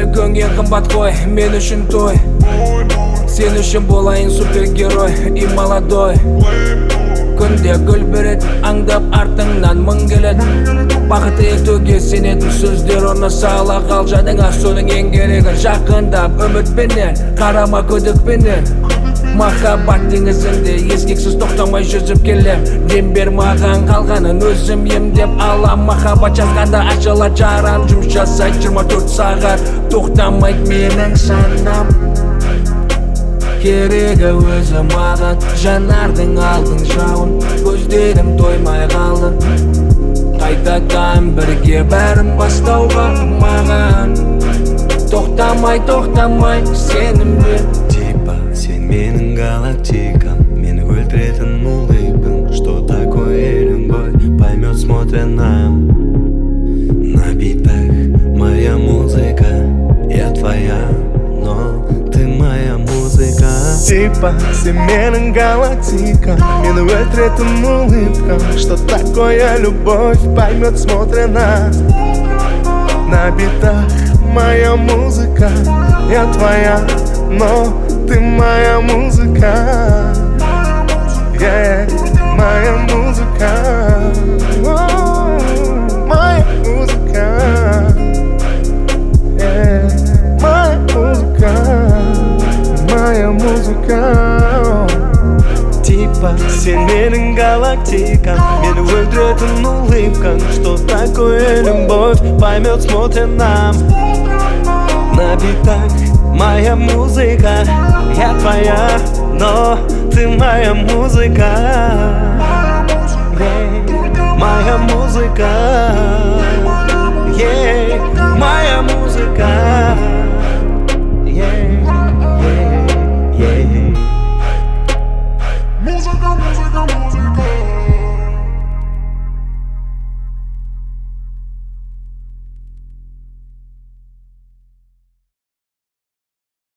Күлкің ең қымбат қой, мен үшін той. Сен үшін болайын супергерой и молодой. Күнде гүл береді, аңдап артыңнан мың келеді. Бақытты етуге сенетін сөздер оны сала қал жадыңа. Соның ең керегі жақындап үмітпенен, қарама күдікпенен. Махаббат теңізінде ескексіз тоқтамай жүзіп келем. Дем бер маған қалғанын өзім емдеп алам. Махаббат жазғанда ашыла жарам, жұмыс жасайды 24 сағат. Тоқтамайды менің санам. Керегі өзі маған, жанардың алдың жауын. Көздерім тоймай қалды, қайтадан бірге бәрін бастауға маған. Тоқтамай, тоқтамай, сенім бер. Типа, сен менің галактикам, мені өлтіретін улыбкаң. Что такое любовь, поймет, смотря нам. На битах моя музыка, я твоя, но ты моя музыка. Типа, сен менің галактикам, мені өлтіретін улыбкаң. Что такое любовь, поймет, смотря нас. На битах моя музыка, я твоя, но ты моя музыка. Моя музыка. Моя музыка. Моя музыка. Моя музыка. Типа, сен менің галактикам, мені өлтіретін улыбкаң. Что такое любовь, поймет, смотря нам. На битах моя музыка, я твоя, но ты моя музыка. Моя музыка. Моя музыка.